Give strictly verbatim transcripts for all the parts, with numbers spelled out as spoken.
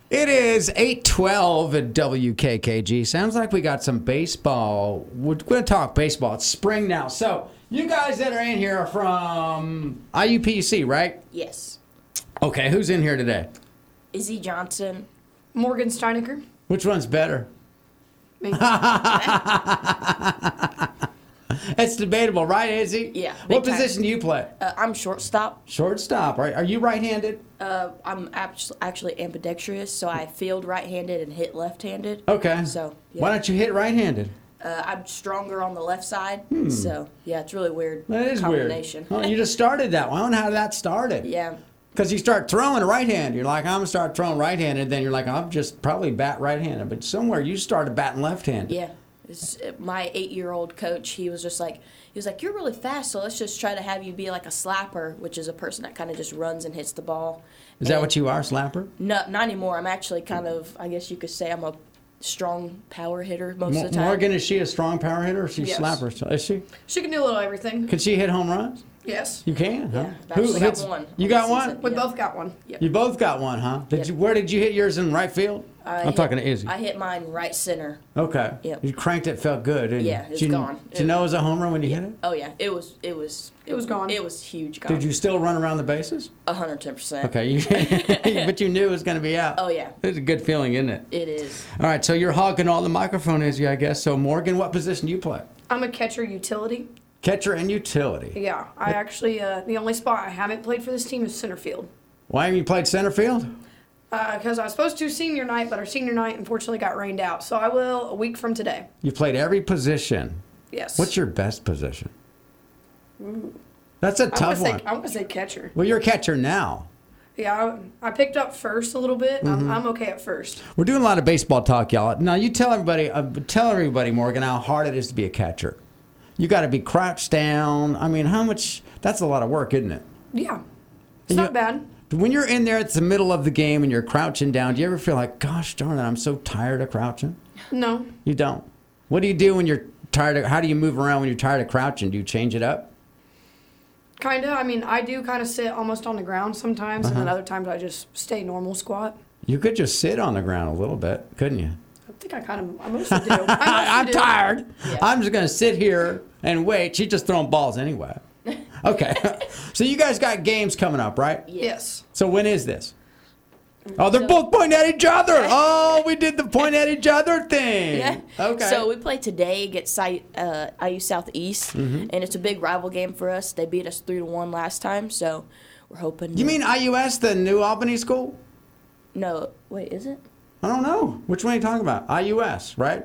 It is eight twelve at W K K G. Sounds like we got some baseball. We're going to talk baseball. It's spring now. So, you guys that are in here are from I U P U C, right? Yes. Okay, who's in here today? Izzy Johnson. Morgan Steinecker. Which one's better? Me. It's debatable, right, Izzy? Yeah, What big time. position do you play? Uh, I'm shortstop. Shortstop, right? Are you right-handed? Uh, I'm act- actually ambidextrous, so I field right-handed and hit left-handed. Okay. So, yeah. Why don't you hit right-handed? Uh, I'm stronger on the left side, so yeah, it's really weird. Hmm. That is combination. weird. Well, you just started that one. I don't know how that started. Yeah. Because you start throwing right hand. You're like, I'm going to start throwing right-handed. Then you're like, I'll just probably bat right-handed. But somewhere you started batting left-handed. Yeah. It's, uh, my eight-year-old coach, he was just like, he was like, you're really fast, so let's just try to have you be like a slapper, which is a person that kind of just runs and hits the ball. Is that And- what you are, slapper? No, not anymore. I'm actually kind of, I guess you could say I'm a strong power hitter most Mo- of the time. Morgan, is she a strong power hitter or is she Yes. slapper? Is she? She can do a little everything. Can she hit home runs? Yes. You can, huh? Yeah, I've actually got hits- one You on got the one? season. We Yeah. both got one. Yep. You both got one, huh? Did Yep. you? Where did you hit yours in right field? I I'm hit- talking to Izzy. I hit mine right center. Okay. Yep. You cranked it, felt good, didn't you? Yeah, it's did you, gone. Did you know it was a home run when you hit it? Oh yeah, it was, it was, It was gone. It was huge. Gone. Did you still run around the bases? one hundred ten percent. Okay, you, but you knew it was going to be out. Oh yeah, It's a good feeling, isn't it? it is. All right, so you're hogging all the microphone, Izzy, I guess. So, Morgan, what position do you play? I'm a catcher utility. Catcher and utility. Yeah, I actually, uh, the only spot I haven't played for this team is center field. Why haven't you played center field? Because I was supposed to senior night, but our senior night unfortunately got rained out. So I will a week from today. You played every position. Yes. What's your best position? That's a I'm gonna tough say, one. I'm going to say catcher. Well, you're a catcher now. Yeah, I, I picked up first a little bit. Mm-hmm. I'm, I'm okay at first. We're doing a lot of baseball talk, y'all. Now, you tell everybody, uh, tell everybody, Morgan, how hard it is to be a catcher. You got to be crouched down. I mean, how much? That's a lot of work, isn't it? Yeah. It's And not you- bad. When you're in there, it's the middle of the game and you're crouching down. Do you ever feel like, gosh darn it, I'm so tired of crouching? No. You don't. What do you do when you're tired of? How do you move around when you're tired of crouching? Do you change it up? Kind of. I mean, I do kind of sit almost on the ground sometimes, Uh-huh. and then other times I just stay normal squat. You could just sit on the ground a little bit, couldn't you? I think I kind of, I mostly do. I mostly I'm do. tired. Yeah. I'm just going to sit here and wait. She's just throwing balls anyway. Okay. So you guys got games coming up, right? Yes. So when is this? Oh, they're So- both pointing at each other. Oh, we did the point at each other thing. Yeah. Okay. So we play today against I, uh, I U Southeast, Mm-hmm. and it's a big rival game for us. They beat us three to one last time, so we're hoping. You to- mean I U S, the New Albany school? No, wait, is it? I don't know. Which one are you talking about? I U S, right?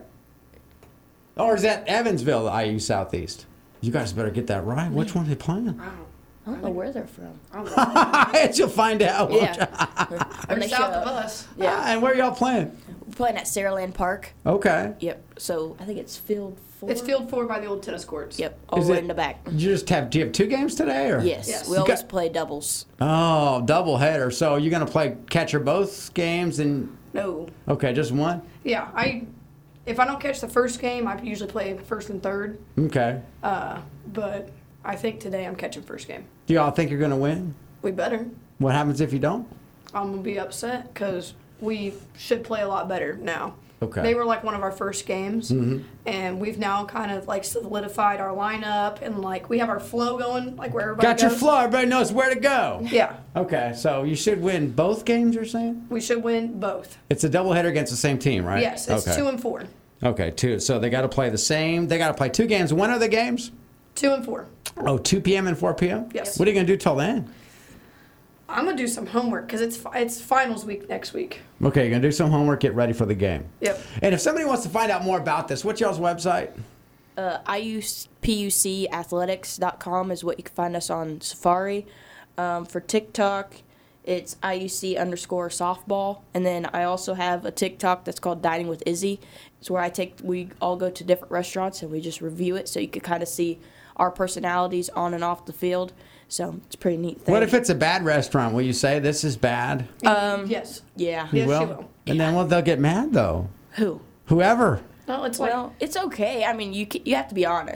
Or is that Evansville, I U Southeast? You guys better get that right. Which one are they playing? I don't, I don't know where they're from. I don't know. You'll find out. won't Yeah. you? When They're they show south of up. us. Yeah. Ah, and where y'all playing? We're playing at Saraland Park. Okay. Yep. So I think it's field four. It's field four by the old tennis courts. Yep. All Is the way it- in the back. You just have, do you have two games today? Or? Yes. Yes. We You always got- play doubles. Oh, double header. So you're going to play catcher both games and, No. okay, just one? Yeah, I. If I don't catch the first game, I usually play first and third. Okay. Uh, but I think today I'm catching first game. Do y'all think you're going to win? We better. What happens if you don't? I'm gonna be upset because we should play a lot better now. Okay. They were like one of our first games, Mhm. and we've now kind of like solidified our lineup and like we have our flow going, like where everybody Got your goes. flow. Everybody knows where to go. Yeah, Okay, so you should win both games, you're saying? we should win both. It's a doubleheader against the same team, right? Yes, it's okay. two and four. Okay, two. So they got to play the same. They got to play two games. When are the games? Two and four. Oh, two p.m. and four p.m.? Yes. What are you going to do till then? I'm gonna do some homework because it's fi- it's finals week next week. Okay, you're going to do some homework, get ready for the game. Yep. And if somebody wants to find out more about this, what's y'all's website? Uh, I use P U C athletics dot com is what you can find us on Safari. Um, for TikTok, it's I U C underscore softball. And then I also have a TikTok that's called Dining with Izzy. It's where I take, we all go to different restaurants and we just review it so you can kind of see our personalities on and off the field. So it's a pretty neat thing. What if it's a bad restaurant? Will you say this is bad? Um, yes. Yeah. You Yes, you will. And then well, they'll get mad though. Who? Whoever. No, it's like Well, it's okay. I mean, you ca- you have to be honest.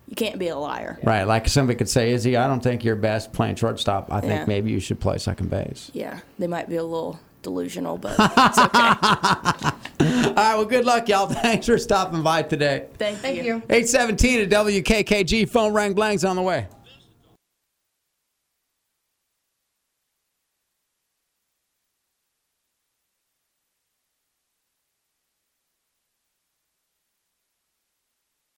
you can't be a liar. Right, like somebody could say, Izzy, I don't think you're best playing shortstop. I think Yeah. maybe you should play second base. Yeah, they might be a little delusional, but it's okay. All right, well, good luck, y'all. Thanks for stopping by today. Thank, Thank you. you. eight seventeen at W K K G. Phone rang blangs on the way.